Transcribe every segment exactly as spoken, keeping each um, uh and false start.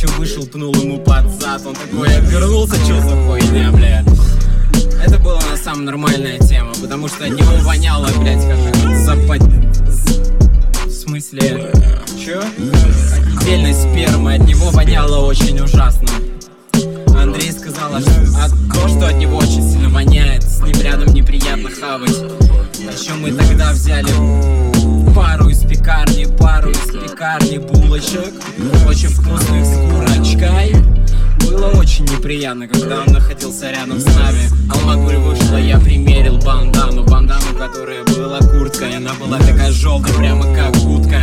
еще вышел, пнул ему под зад. Он такой обернулся, чё за хуйня, бля. Это была на самом нормальная тема, потому что от него воняло, блядь, как запад... В смысле... Чё? Отдельной спермы, от него воняло очень ужасно. Андрей сказал, что а то, что от него очень сильно воняет, с ним рядом неприятно хавать. Еще мы тогда взяли пару из пекарни, пару из пекарни булочек, очень вкусных с курочкой. Было очень неприятно, когда он находился рядом с нами. Алмагуль вышла, я примерил бандану, бандану, которая была курткой. Она была такая желтая, прямо как утка.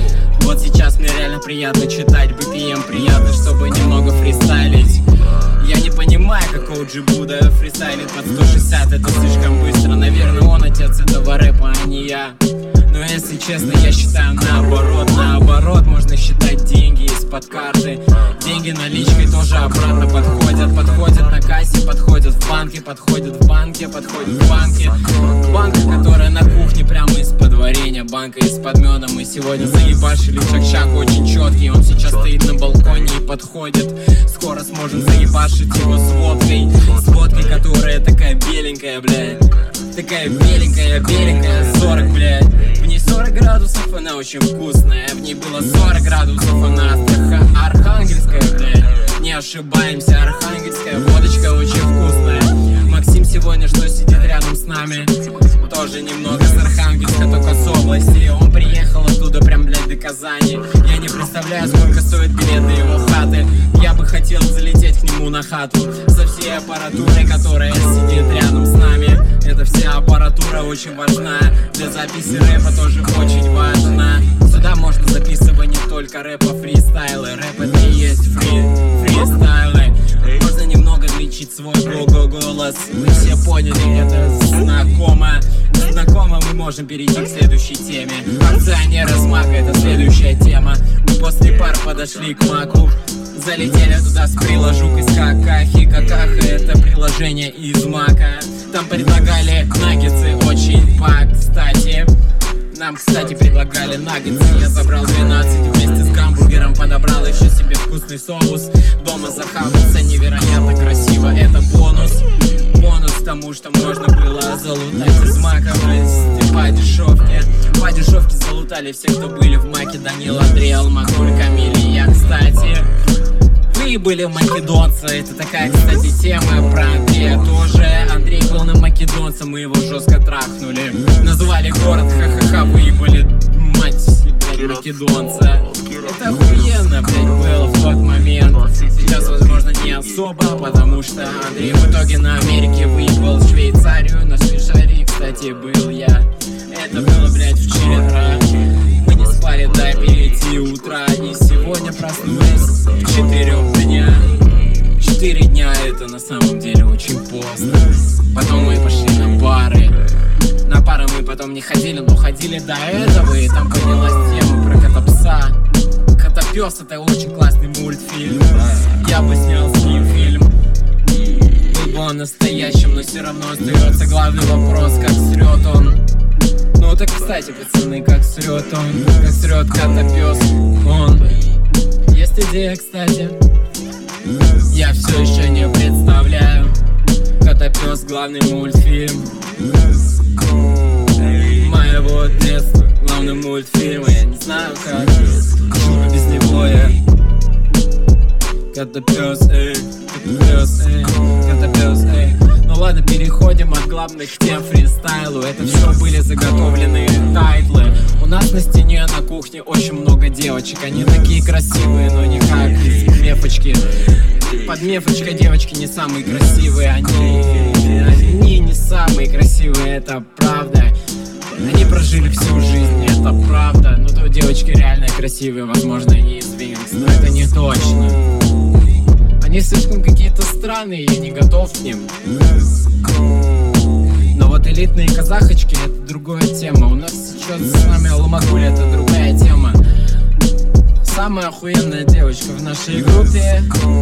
Вот сейчас мне реально приятно читать би пи эм, приятно, чтобы немного фристайлить. Я не понимаю, как Оджи Буда фристайлит под сто шестьдесят, это слишком быстро. Наверное, он отец этого рэпа, а не я. Но если честно, я считаю наоборот, наоборот. Можно считать деньги из-под карты. Деньги наличкой тоже обратно подходят. Подходят на кассе, подходят в банке, подходят в банке, подходят в банке. Банка, которая на кухне прямо из-под варенья, банка из-под меда. Мы сегодня заебашили чак-чак очень четкий. Он сейчас стоит на балконе и подходит. Скоро сможем заебашить его с водкой. С водкой, которая такая беленькая, блядь. Такая беленькая, беленькая, сорок, блядь. В ней сорок градусов, она очень вкусная. В ней было сорок градусов, она архангельская, блядь. Не ошибаемся, архангельская водочка очень вкусная. Максим сегодня, что сидит рядом с нами, тоже немного с Архангельска, только с области. Он приехал оттуда прям, блядь, до Казани. Я не представляю, сколько стоит билет до его хаты. Я бы хотел залететь к нему на хату со всей аппаратурой, которая сидит рядом с нами. Эта вся аппаратура очень важна. Для записи рэпа тоже очень важна. Сюда можно записывать не только рэп, а фристайлы. Рэп это и есть фри, фристайлы. Можно немного лечить свой голос. Вы все поняли, это знакомо. Знакомо, мы можем перейти к следующей теме. Акционеры с Мака, это следующая тема. Мы после пар подошли к Маку, залетели туда с приложук из Какахи. Какаха это приложение из Мака. Там предлагали наггетсы очень по кстати. Нам, кстати, предлагали наггетсы. Я забрал двенадцать вместе с гамбургером. Подобрал еще себе вкусный соус. Дома захавался невероятно красиво. Это бонус. Бонус к тому, что можно было залутать из Мака, блядь, по дешевке. По дешевке залутали все, кто были в Маке. Данил, Андрей, Алмагуль, Камиль и я, кстати. Вы были македонцы, это такая, кстати, тема про Андрея тоже. Андрей был на македонце, мы его жестко трахнули. Назвали город, ха-ха-ха, выебали, мать, блядь, македонца. Это охуенно, блядь, было в тот момент. Сейчас, возможно, не особо, потому что Андрей в итоге на Америке выебал Швейцарию. На Швейцарии, кстати, был я. Это было, блядь, вчера. Мы не спали до пяти утра. И сегодня проснулись в четырех дня. Четыре дня это на самом деле очень поздно. Потом мы пошли на пары. На пары мы потом не ходили, но ходили до этого. И там поднялась тема про Кота-пса. Кота-пес это очень классный мультфильм. Я бы снял с ним фильм. Был бы он настоящим, но все равно остается главный вопрос, как срет он. Ну так, кстати, пацаны, как срет он, как срет Кота-пес он. Есть идея, кстати. Я все еще не представляю. Кота-пес главный мультфильм моего детства. Главный мультфильм, я не знаю как. Жутко без него я. Кота-пес, эй, Кота-пес, эй, Кота-пес, эй. Ну ладно, переходим от главных тем фристайлу. Это все были заготовленные тайтлы. У нас на стене на кухне очень много девочек. Они такие красивые, но не как из мефочки. Под мефочкой девочки не самые красивые. Они, они не самые красивые, это правда. Они прожили всю жизнь, это правда. Ну то девочки реально красивые, возможно, они из Винкс, но это не точно. Они слишком какие-то странные, я не готов к ним. Но вот элитные казахочки — это другая тема. У нас сейчас с нами Алмагуль — это другая тема. Самая охуенная девочка в нашей группе.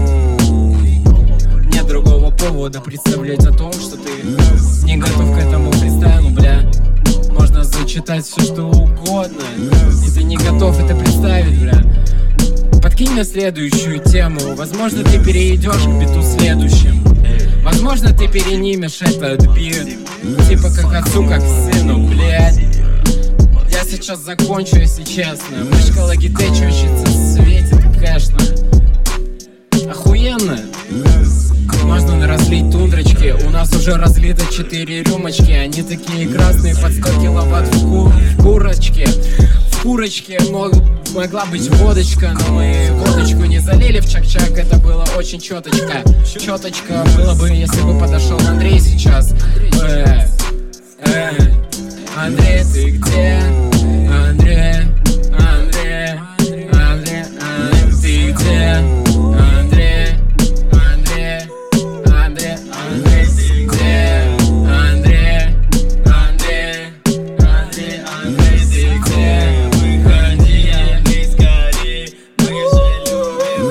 Нет другого повода представлять о том, что ты не готов к этому фристайлу, бля. Можно зачитать все, что угодно, и ты не готов это представить, бля. Под подкинь мне следующую тему. Возможно, ты перейдешь к биту следующим. Возможно, ты перенимешь этот бит. Типа как отцу, как сыну, блядь. Я сейчас закончу, если честно. Мышка Logitech учится, светит, конечно. Охуенно. Можно разлить тундрочки. У нас уже разлито четыре рюмочки. Они такие красные, под сто киловатт в, ку в курочке. В курочке мог могла быть водочка, но мы водочку не залили в чак-чак. Это было очень четочка. Четочка было бы, если бы подошел Андрей сейчас. Э, э, Андрей, ты где? Андрей, Андрей, Андрей, Андрей, ты где? Андрей, Андрей, Андрей, Андрей, ты где? Андрей, Андрей, Андрей, Андрей, ты где? Выходи, Андрей, скорей, мы же любим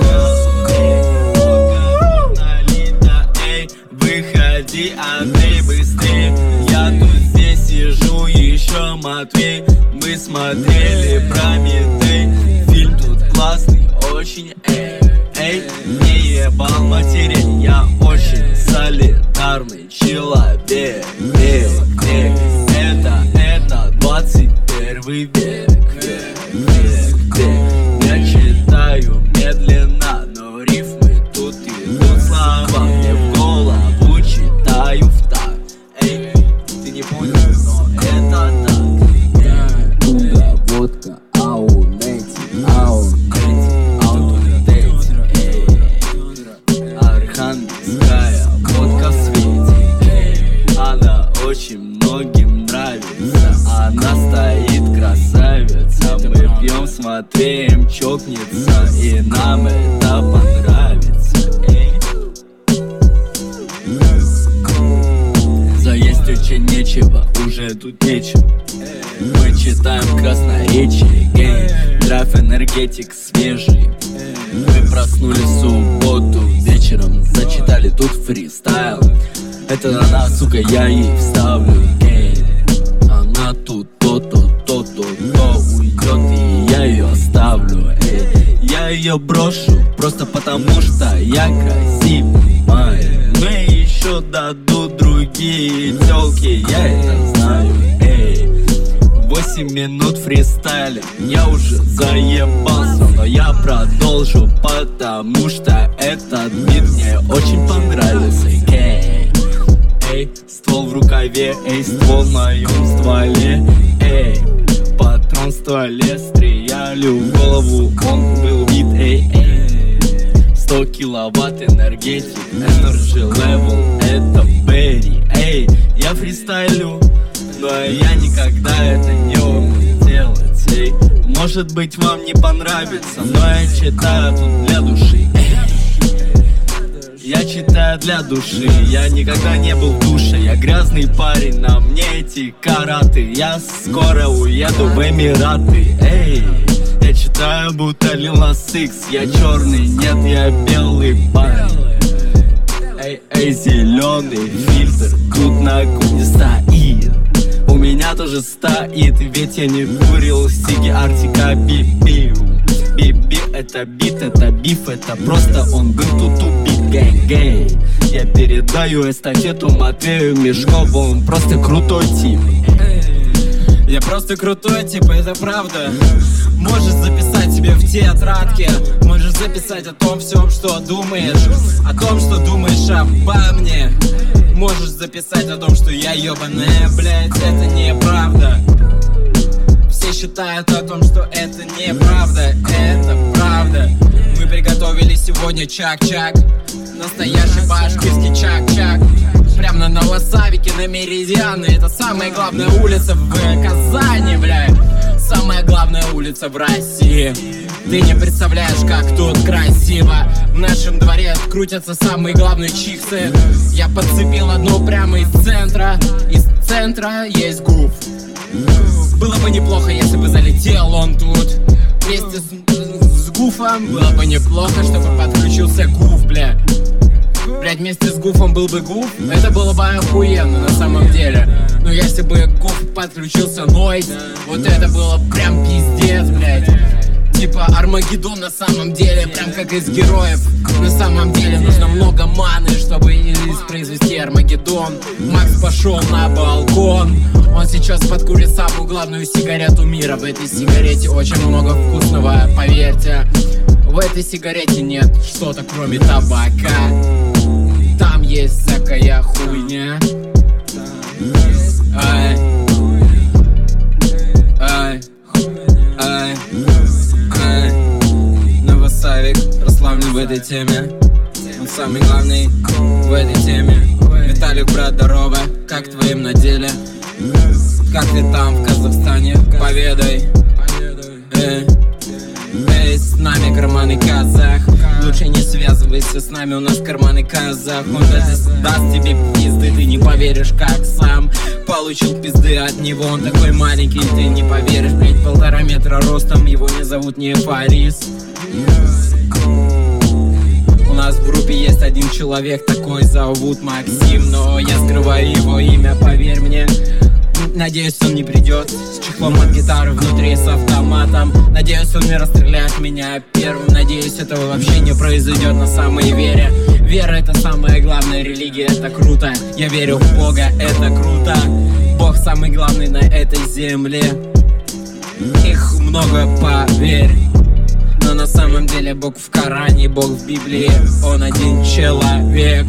нас. Налито, эй, выходи, Андрей, быстрей. Я тут здесь сижу, еще Матвей. Мы смотрели Прометей. Фильм тут классный, очень, эй, эй. Не ебал матерей, я очень солидарный человек. Век, это, это двадцать первый век. Век, век, век. Я читаю медленно, но рифмы тут идут, слова мне в голову читаю в такт. Эй, ты не понял, но это так. Тундра, водка, аунети, аунети, аунети, эй. Архангельская водка в свете, эй. Она очень многим нравится, она стоит красавица. Мы пьем, смотрим, чокнется, и нам это понравится, эй. Заесть очень нечего, уже тут нечем. Мы читаем красноречие, гей. Драйв, энергетик свежий. Мы проснулись в субботу вечером, зачитали тут фристайл. Это она, сука, я ей вставлю, гей. Она тут то-то, то-то, то уйдет, и я ее оставлю, эй. Я ее брошу, просто потому что я красивый, май. Мне еще дадут другие телки, я это знаю, эй. Восемь минут фристайля, я уже заебался, но я продолжу, потому что этот бит мне очень понравился, эй. Эй, ствол в рукаве, эй, ствол в моем стволе, эй. Патрон в стволе, стреляли в голову, он был бит, эй, эй. Сто киловатт энергетик, energy level, это Берри, эй. Я фристайлю, но я никогда это не умею делать, эй. Может быть, вам не понравится, но я читаю тут для души, эй. Я читаю для души, я никогда не был в душе. Я грязный парень, на мне эти караты. Я скоро уеду в Эмираты, эй. Я читаю, будто Lil Nas X. Я черный, нет, я белый парень. Эй, эй, зеленый фильтр тут на кухне стоит. У меня тоже стоит, ведь я не курил сиги Артика Бибиу. Биби, это бит, это биф, это просто он был тут убит, гэнг-гэнг. Я передаю эстафету Матвею Мешкову, он просто крутой тип. Я просто крутой тип, это правда. Можешь записать себе в тетрадке, можешь записать о том всем, что думаешь, о том, что думаешь обо мне. Можешь записать о том, что я ебаная, блять, это неправда. Все считают о том, что это неправда, это правда. Мы приготовили сегодня чак-чак, настоящий башкирский чак-чак. Прям на Новосавике, на Меридиане. Это самая главная улица в Казани, блядь. Самая главная улица в России. Ты не представляешь, как тут красиво. В нашем дворе крутятся самые главные чиксы. Я подцепил одну прямо из центра. Из центра есть гуф. Было бы неплохо, если бы залетел он тут вместе с, с гуфом. Было бы неплохо, чтобы подключился гуф, бля. Блять, вместе с гуфом был бы гуф, это было бы охуенно на самом деле. Но если бы гуф подключился нойз, вот это было прям пиздец, блять. Типа Армагеддон на самом деле, прям как из героев. На самом деле нужно много маны, чтобы произвести Армагеддон. Макс пошел на балкон. Он сейчас подкурит самую главную сигарету мира. В этой сигарете очень много вкусного, поверьте. В этой сигарете нет что-то кроме табака. Там есть всякая хуйня. Ай, ай, ай, ай. Новосавик прославлен в этой теме. Он самый главный в этой теме. Виталик, брат, здорово, как твоим на деле? Как ты там в Казахстане? Поведай. Эй, эй, с нами карманный казах. Лучше не связывайся с нами, у нас карманный казах. Он даст тебе пизды, ты не поверишь, как сам получил пизды от него. Он такой маленький, ты не поверишь, блять, полтора метра ростом. Его не зовут не Фарис. У нас в группе есть один человек, такой зовут Максим, но я скрываю его имя, поверь мне. Надеюсь, он не придет с чехлом от гитары внутри, с автоматом. Надеюсь, он не расстреляет меня первым. Надеюсь, этого вообще не произойдет на самой вере. Вера — это самая главная религия, это круто. Я верю в Бога, это круто. Бог самый главный на этой земле. Их много, поверь. Но на самом деле Бог в Коране, Бог в Библии. Он один человек.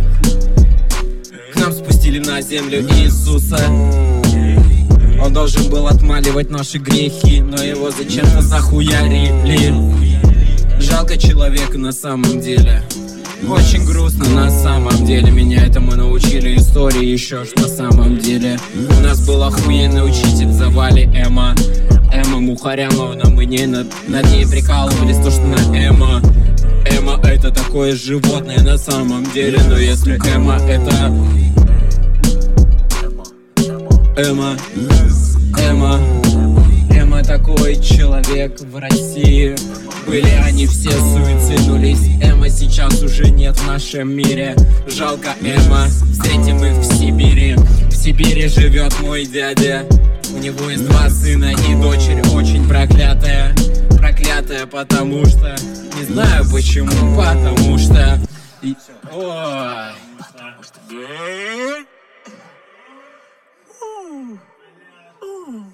К нам спустили на землю Иисуса. Он должен был отмаливать наши грехи, но его зачем-то захуярили. Жалко человека на самом деле. Очень грустно на самом деле. Меня этому научили истории еще, что на самом деле. У нас был охуенный учитель, звали Эмма. Эмма Мухарямова, но мы не над, над ней прикалывались, то что на Эмма. Эмма — это такое животное на самом деле. Но если Эмма — это... Эмма, Эмма, Эмма такой человек в России. Были они все, суициднулись. Эмма сейчас уже нет в нашем мире. Жалко Эмма, встретим их в Сибири. В Сибири живет мой дядя. У него есть два сына и дочерь очень проклятая. Проклятая, потому что... Не знаю почему, потому что... И... Ой... Ooh. Ooh.